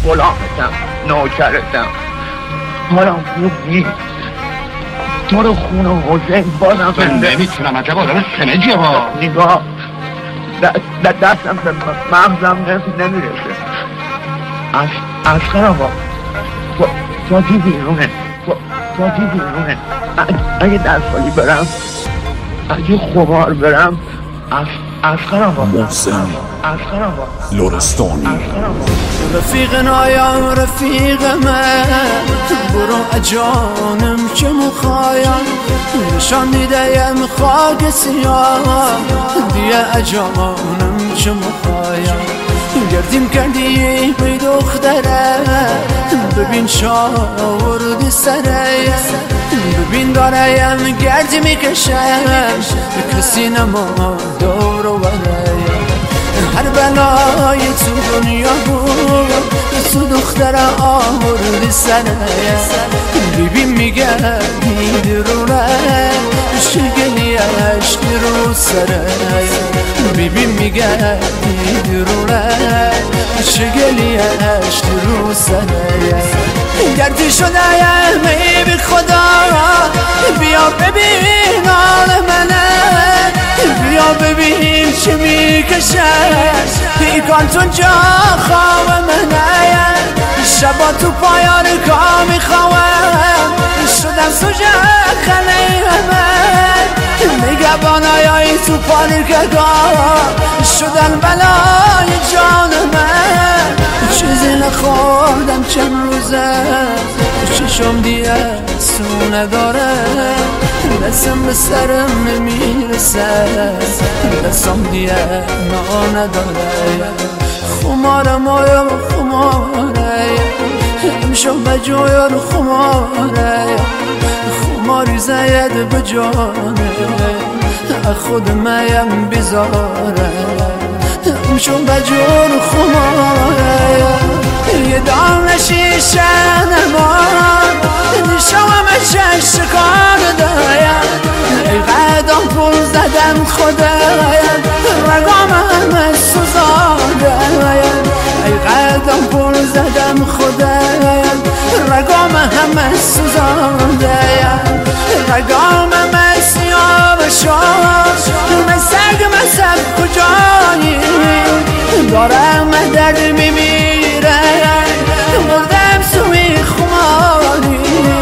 غلامتم، نوکرتم، حالم خوب نیست. تو رو خونه حسین بازم نمیتونم، عجب آدم خنجیه با نگاه دستم به مغزم نمیرسه. اسقر آقا فاتی بیرونه، فاتی بیرونه. اگه دستخالی برم، اگه خمار برم، اسقر آقا محسن لرستانی. رفیق نایم رفیق من، برو اجانم که مخایم، نشان میدیم خاک سیاه، دیگه اجانم که مخایم. گردیم کردی بی دختره، ببین شاوردی سره، ببین داریم گردی میکشم، کسی نما دور و بره. هر بلای تو دنیا بود، تو دختر آوردی سره، ببین میگه درونه شگلی عشق رو سره، ببین میگه درونه شگلی عشق رو سره. گردی شده می بی خدا، بیا ببین حال منه، بیا ببین چه میکشه پیکان تو جا خواب منه. شبا تو پایان کار میخواهم، شدم سوژه خنه من، نگهبانای تو پارکگاه شدن بلای جان من. چیزی نخوردم چند روزه، چشم دیگه سو نداره، دستم به سرم نمیرسه، دستم دیگه نا نداره. خمارم آیا خماره، امشب بجایم خماره، خماری زید بجانه، خود میم بیزاره. امشب بجایم خماره، یه دانه شیشه نمان، نشوام شکار دایم، ای قدم پول زدم خدایم، رگام همه سوزاندایم، ای قدم پول زدم خدایم، رگام همه سوزاندایم، رگام همه سیاه شد، مسگ مسب کجایی دارم درد میمیره، مردم سوی خماری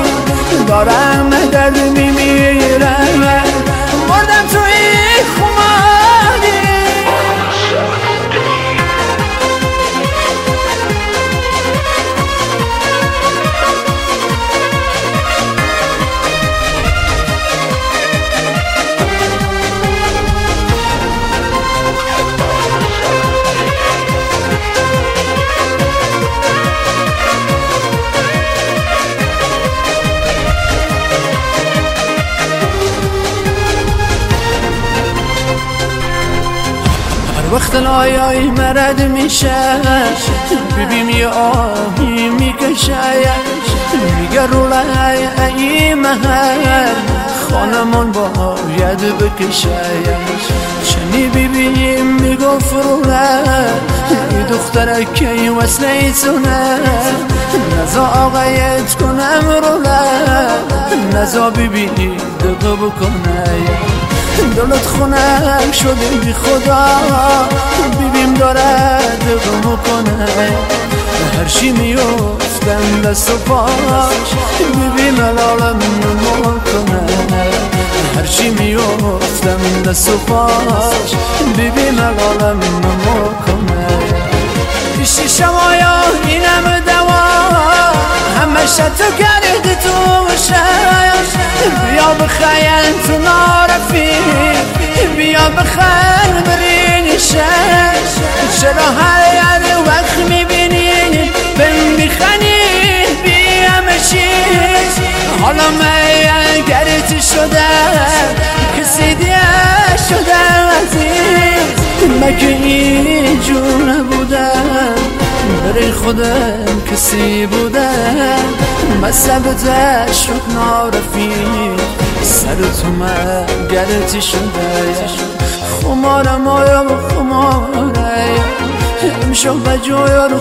دارم درد میمیره، مردم توی خماری. وقت لایای مرد میشه، ببین یه آهی میکشه، میگه رولای ای مهر خانمان باید بکشه. چنی ببینیم میگفت رولای ای دختره که وصله تونه، نزا آقایت کنم رولای، نزا ببینی دقه بکنه. دلت خونک شده بی خدا، بیبیم داره دقم کنه، هرچی میفتم دست و پاش، بیبیم الالم نمو کنه، هرچی میفتم دست و پاش، بیبیم الالم نمو کنه. پیشی شمایا اینم دوا، همه شتو کرده تو شش، بیا بخیر تو نارفی، بیا بخیر برین شش. چرا هر وقت میبینی بهم میخنی بیم چیز، حالا من گرت شده کسی دیگه شده عزیز، مگه اینجور نبودم برای خودم کسی بودم، مصبت شد نارفیق سر تو من گرتی شده. خمارم آیا خماره امشو بجور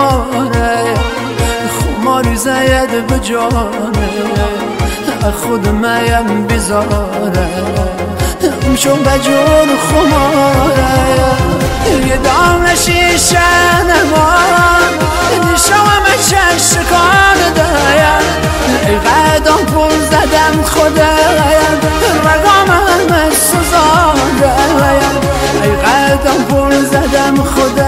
خماری زید بجانه خود مایم بزاره امشو بجور یه دام شیشه نمان نشوام شکان دایم ای قدم پول زدم خدایم رقام همه سوزان دایم ای قدم پول زدم خدایم